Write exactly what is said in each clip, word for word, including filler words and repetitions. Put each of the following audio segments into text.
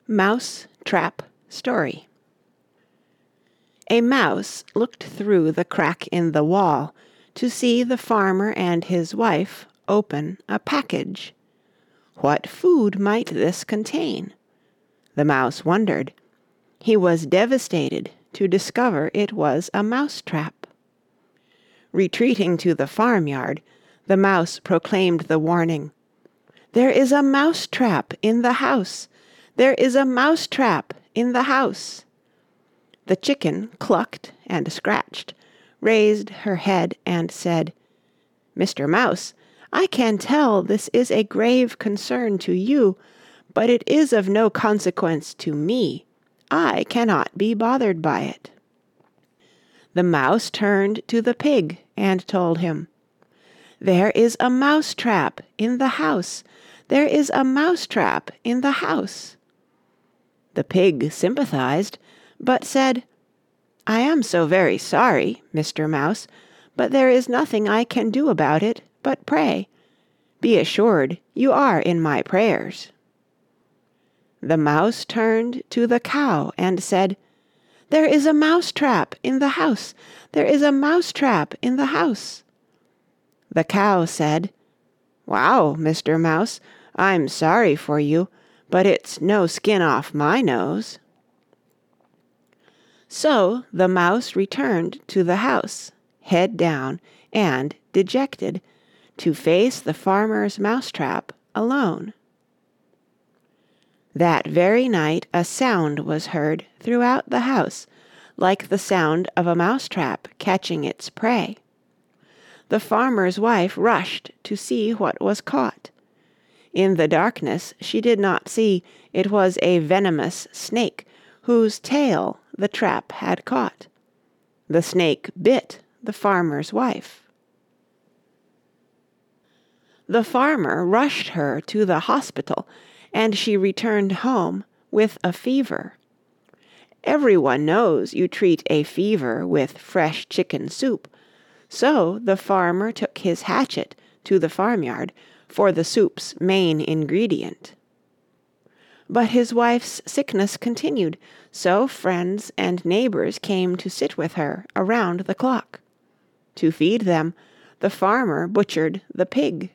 Mouse Trap Story. A mouse looked through the crack in the wall to see the farmer and his wife open a package. What food might this contain? The mouse wondered. He was devastated to discover it was a mouse-trap. Retreating to the farmyard, the mouse proclaimed the warning, "There is a mouse-trap in the house! There is a mouse-trap in the house!" The chicken clucked and scratched, raised her head and said, "Mister Mouse, I can tell this is a grave concern to you, but it is of no consequence to me. I cannot be bothered by it." The mouse turned to the pig and told him, "There is a mouse-trap in the house! There is a mouse-trap in the house!" The pig sympathized, but said, "I am so very sorry, Mister Mouse, but there is nothing I can do about it but pray. Be assured you are in my prayers." The mouse turned to the cow and said, "There is a mouse-trap in the house! There is a mouse-trap in the house!" The cow said, "Wow, Mister Mouse, I'm sorry for you, but it's no skin off my nose." So the mouse returned to the house, head down and dejected, to face the farmer's mouse-trap alone. That very night a sound was heard throughout the house, like the sound of a mouse-trap catching its prey. The farmer's wife rushed to see what was caught. In the darkness she did not see it was a venomous snake whose tail the trap had caught. The snake bit the farmer's wife. The farmer rushed her to the hospital, and she returned home with a fever. Everyone knows you treat a fever with fresh chicken soup, so the farmer took his hatchet to the farmyard for the soup's main ingredient. But his wife's sickness continued, so friends and neighbors came to sit with her around the clock. To feed them, the farmer butchered the pig.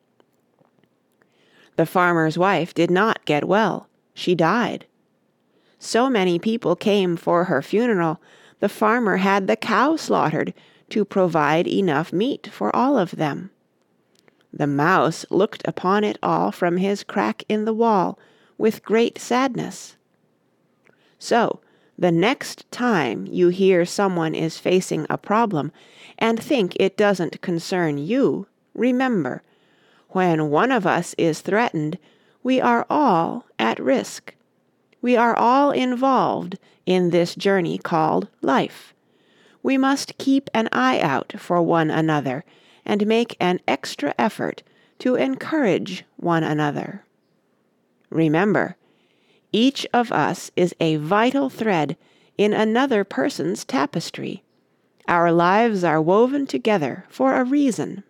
The farmer's wife did not get well. She died. So many people came for her funeral, the farmer had the cow slaughtered to provide enough meat for all of them. The mouse looked upon it all from his crack in the wall with great sadness. So, the next time you hear someone is facing a problem and think it doesn't concern you, remember, when one of us is threatened, we are all at risk. We are all involved in this journey called life. We must keep an eye out for one another and make an extra effort to encourage one another. Remember, each of us is a vital thread in another person's tapestry. Our lives are woven together for a reason.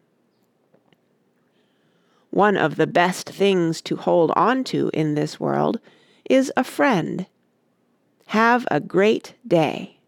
One of the best things to hold on to in this world is a friend. Have a great day.